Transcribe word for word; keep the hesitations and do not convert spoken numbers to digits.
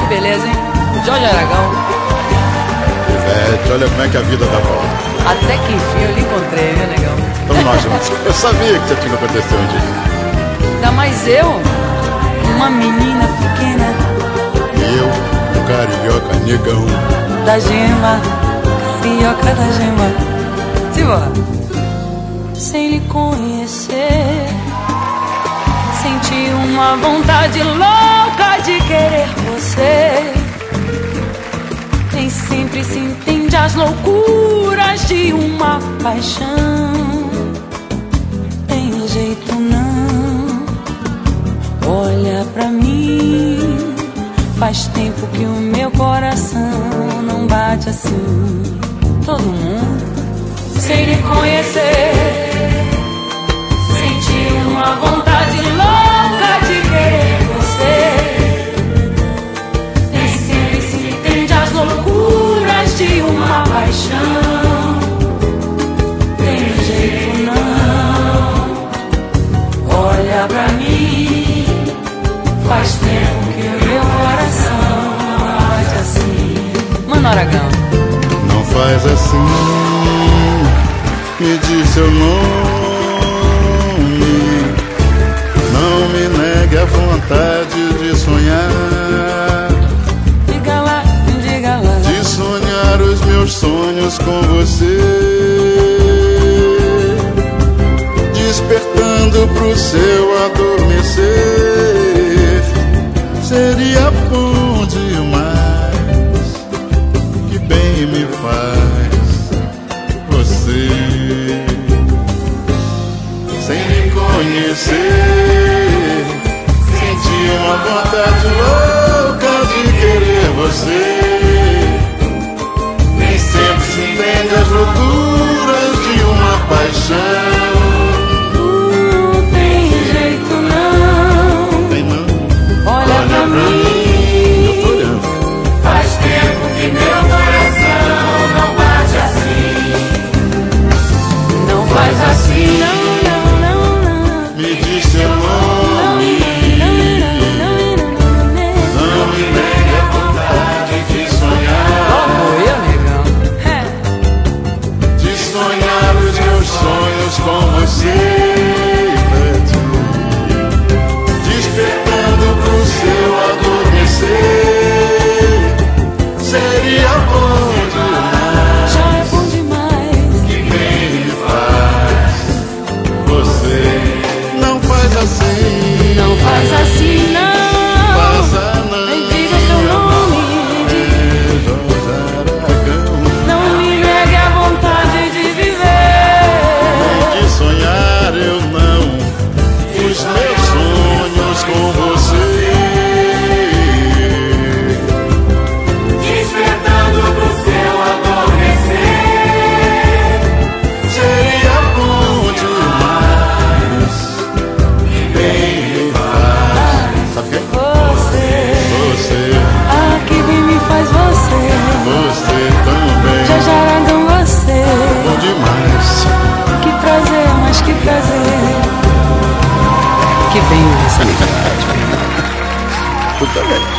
beleza, hein? Jorge Aragão. Ivete, olha como é que a vida dá volta. Até que enfim eu lhe encontrei, viu, negão? Estamos nós juntos. Eu sabia que isso tinha que acontecer um dia. Ainda mais eu, uma menina pequena. E eu, o carioca negão. Da gema, carioca da gema. Simbora. Sem lhe conhecer, senti uma vontade louca de querer você. Nem sempre se entende as loucuras de uma paixão. Tem jeito não, olha pra mim. Faz tempo que o meu coração não bate assim. Todo mundo sem lhe conhecer, senti uma vontade louca de querer você. Nem sempre se entende as loucuras de uma paixão. Tem jeito não, olha pra mim. Faz tempo que o meu coração bate assim. Mano Aragão. Não faz assim, me diz seu nome. Não me negue a vontade de sonhar. Diga lá, diga lá. De sonhar os meus sonhos com você. Despertando pro seu adormecer. Seria bom demais, que bem me faz você. Sem me conhecer, senti uma vontade louca de querer você. Nem sempre se entende as loucuras de uma paixão. Com você, Ivete, despertando pro seu adormecer. Seria bom demais, já é bom demais, que bem me faz você. Não faz assim, não faz assim não. Faça não. Diga seu nome, Jorge Aragão. não me negue a vontade de sonhar eu não, os meus sonhos com você. Despertando pro seu adormecer. Seria bom demais, que bem me faz. Sabe quem? Você, Você, ah, que bem me faz você. você também. Jorge Aragão, você, Bom demais. que prazer, mas que prazer. Que bem você me faz. Tudo bem.